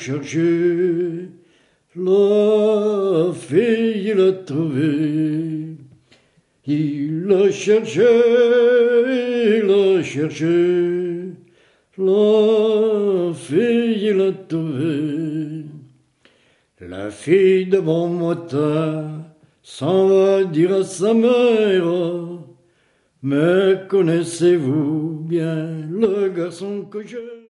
cherché, la fille l'a trouvé. Il l'a cherché, la fille l'a trouvé. La fille de bon motard s'en va dire à sa mère, mais connaissez-vous bien le garçon que je...